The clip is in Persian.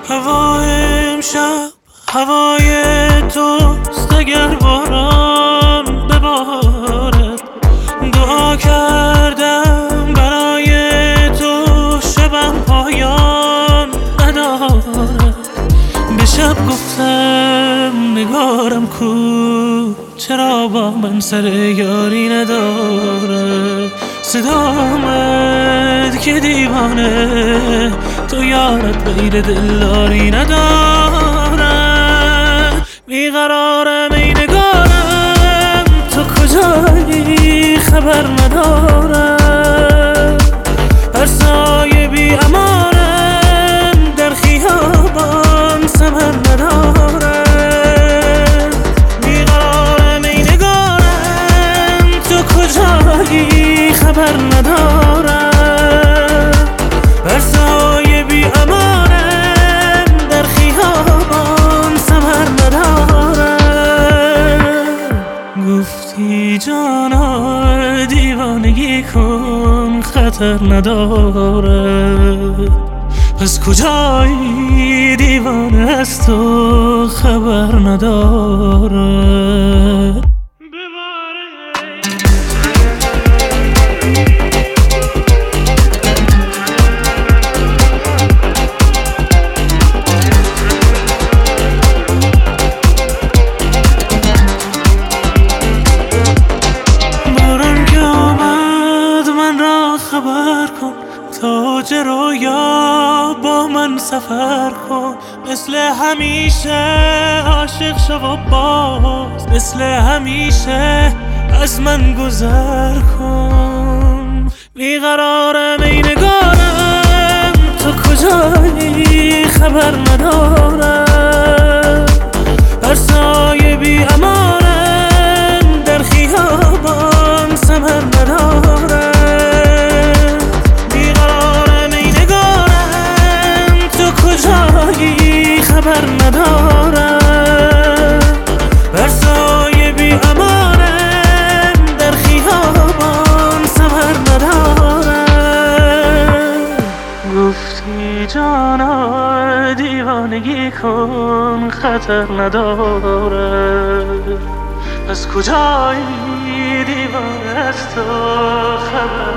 هوای امشب هوای توست، اگر باران ببارد. دعا کردم برای تو شبم پایان ندارد. به شب گفتم نگارم کو، چرا با من سر یاری نداره. صدا آمد که دیوانه تو یارت غیر دلداری نداره. بیقرارم ای نگارم، تو کجایی خبر ندارم. هر سایه بی امانم در خیابان ثمر نداره. بیقرارم ای نگارم، تو کجایی خبر ندارم. هر سایه بی امانم در خیابان ثمر نداره. گفتی جانا دیوانگی کن خطر نداره. پس کجایی دیوانه از تو خبر نداره. خبر کن تاج رویا با من سفر کن. مثل همیشه عاشق شو و باز مثل همیشه از من گذر کن. بیقرارم ای نگارم، تو کجایی خبر ندارم. هر سایه بی امانم در خیابان ثمر نداره. کجایی خبر ندارم. بر سایه بی امانم در خیابان ثمر ندارم. گفتی جانا دیوانگی کن خطر نداره. از کجایی دیوانه از تو خبر